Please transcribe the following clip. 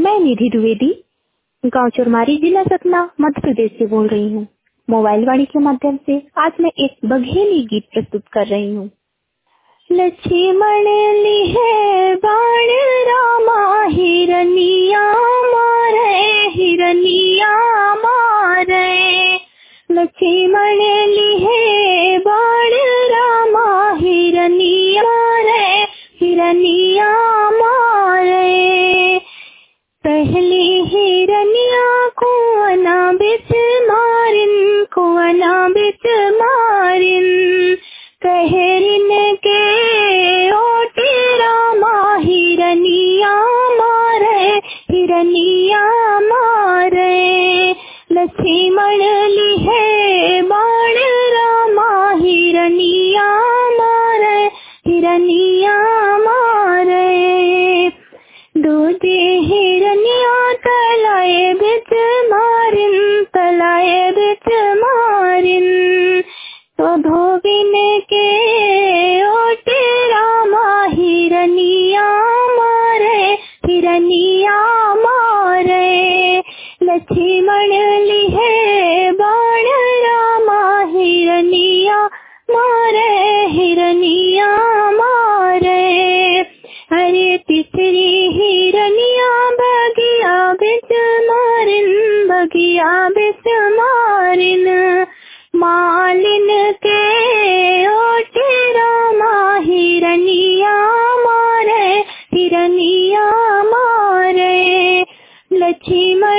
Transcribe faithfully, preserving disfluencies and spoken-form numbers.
मैं निधि द्विवेदी गांव चुरमारी, जिला सतना, मध्य प्रदेश से बोल रही हूँ। मोबाइल वाणी के माध्यम से आज मैं एक बघेली गीत प्रस्तुत कर रही हूँ। लक्ष्मण लिहे बाण रामा, हिरनिया मारे हिरनिया मारे। लक्ष्मण लिहे बाण रामा, हिरनिया रे हिरनिया मारे। पहली हिरनिया कुआना बिच मारिन, कुआना बिच मारिन। कहरिन के ओटे रामा, हिरनिया मारे हिरनिया मारे। लक्ष्मण लिहे बाण रामा, हिरनिया मारे हिरनिया मारे। दूजे हिरनिया तलाए बिच मारिन, तलाए बिच मारिन। तो धोबिन के ओटे रामा, हिरनिया मारे हिरनिया मारे। लक्ष्मण लिहे बाण रामा, हिरनिया मारे हिरनिया मारे। अरे तीसरी हिरनिया बगिया बिच मारिन, बगिया बिच मारिन। मालिन के ओटे रामा, हिरनिया मारे हिरनिया मारे। लक्ष्मण